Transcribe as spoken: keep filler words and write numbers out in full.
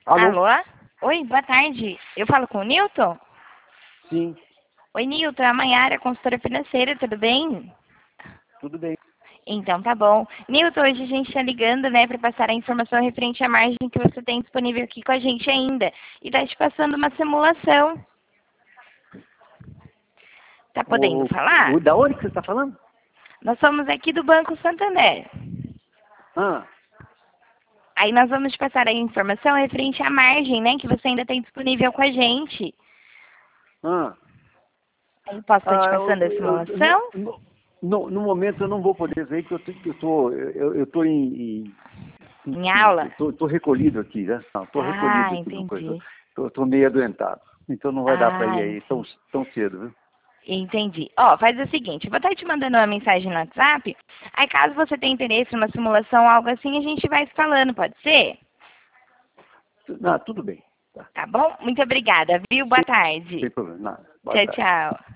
Alô? Alô? Oi, boa tarde. Eu falo com o Newton? Sim, Oi, Newton, é a Maiara, consultora financeira, tudo bem? tudo bem. Então tá bom. Newton, hoje a gente está ligando, né, para passar a informação referente à margem que você tem disponível aqui com a gente ainda. E tá te passando uma simulação. Tá podendo O, falar? o, da onde que você está falando? Nós somos aqui do Banco Santander. Ah, Aí nós vamos te passar a informação referente à margem, né, que você ainda tem disponível com a gente. ah. Aí posso estar te ah eu, passando a eu, eu- no, simulação? no, no no momento eu não vou poder ver que eu tô, eu tô, eu, eu tô em, em, Em em- aula? eu tô, tô recolhido aqui, né? Não, tô Ah, recolhido aqui numa coisa. entendi. Tô, tô meio adoentado. Então não vai dar para Ah, ir aí tão, entendi. tão cedo, viu? Entendi. Ó, faz o seguinte, eu vou estar te mandando uma mensagem no WhatsApp. Aí caso você tenha interesse numa simulação, algo assim, a gente vai se falando, pode ser? Não, tudo bem. Tá. Tá bom? Muito obrigada, viu? Boa Sem tarde. problema. Nada. Boa Tchau, tarde. tchau.